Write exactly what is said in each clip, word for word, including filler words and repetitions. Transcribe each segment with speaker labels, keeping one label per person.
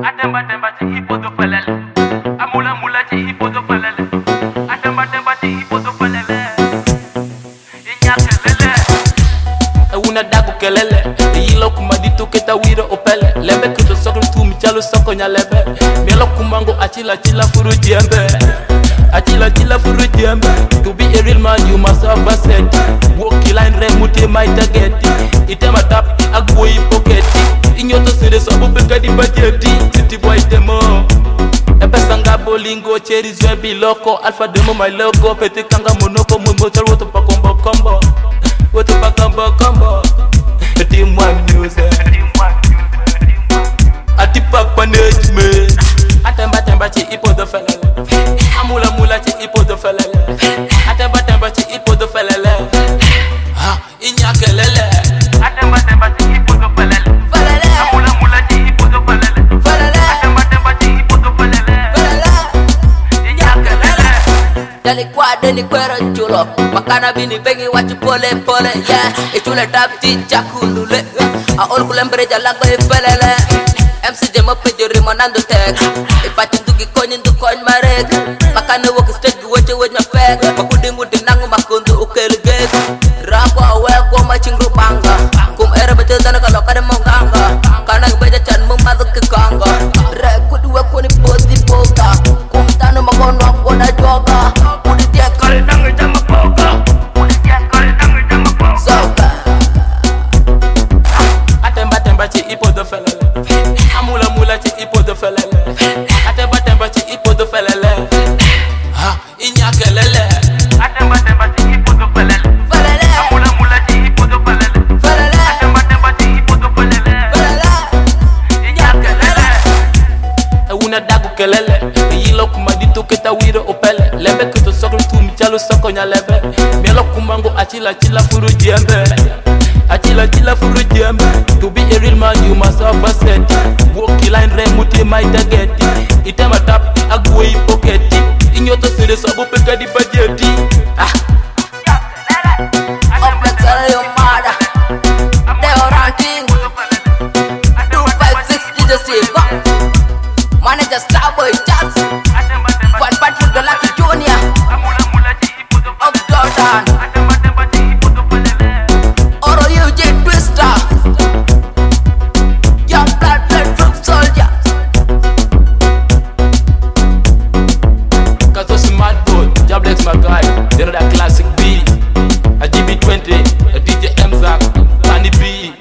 Speaker 1: Atemba temba ci ipo do falale. Amula mula ci ipo do falale. Atemba temba ci ipo do falale. Inya kelele. E una dagu kelele. Yilo kumadito keta wira opele. Lebe kuto sokro tu mi chalo soko nya lebe. Mielo kumango achila chila furu jembe. Achila chila furu jembe. To be a real man you must have a set. Walk line re mute my target. Itema tap agbo pocket. Inyoto sere sobo beka di bajeti. City boy demo. Epe sanga bolingo cherry zwebi loko. Alpha demo my logo. Pete kanga monoko mumbo chal woto pa combo combo. Woto pa combo combo. Team one music. Atipak management. Atemba temba chi ipo do felele. Amula mula chi ipo do felele. Atemba temba chi ipo do felele. Ha, inya kelele. Atemba temba chi ipo do felele. Felele. Amula mula chi ipo do felele. Felele. Atemba temba chi ipo do felele. Felele. Inya kelele. Dali kwa deni kwero chulo. Makana bini bengi wachu pole pole. Yeah, ichule tap chi chakulule. A ol kulembre jalang bae felele. M C J mo pejo rimonando tag. Ipati ndugi konyi ndu konyi marek. Makana woki stage guweche wech mafek. Makudi ngudi nangu makundu ukele gek. Rako awe kwa machingru banga. Kum era betul dana kalau kade monganga. Kana ngebeja chan mumadhu ke kanga. Rekudi weko ni poti poka. Kum tanu makono koda joga. Udi dia kali nangu jama poka. Udi dia kali nangu jama poka. Soka Atemba temba chi ipo do felele. Amula mula chi ipo do felele. Atemba temba chi ipo do felele. Ha, inya kelele. Atemba temba chi ipo do felele. Felele. Amula mula chi ipo do felele. Felele. Atemba temba chi ipo do felele. Felele. Inya kelele. E una dagu kelele. Yilo kumadito keta wira opele. Lebe kuto sokro tu mi chalo soko nya lebe. Mielo kumango achila chila furu jembe. Achila chila furu jembe. To be a real man you must have a set. Walk line re mute my target. Itema tap agbo pocket. Inyoto sere sobo peka di bajeti. Ah. Up and tell your mother. They are ranking. Two five six DJ Silva. Manager Starboy Chats. Fat Fat for the Lucky Junior. Up Jordan. Oro U J Twister. Young blood blood troop soldier. Kato smart boy. Jablex my guy. They're that classic B. A G B twenty. A D J M Zak. Tani B.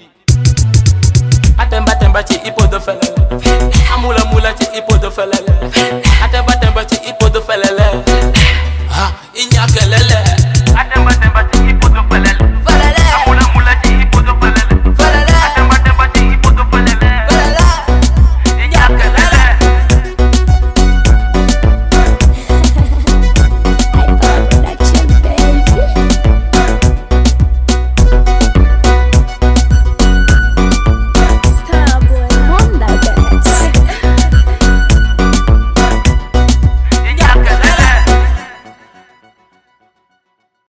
Speaker 1: Atemba temba chi ipo do felele. Amula mula chi ipo do felele. Atemba temba chi ipo do felele. Ha, inya kelele.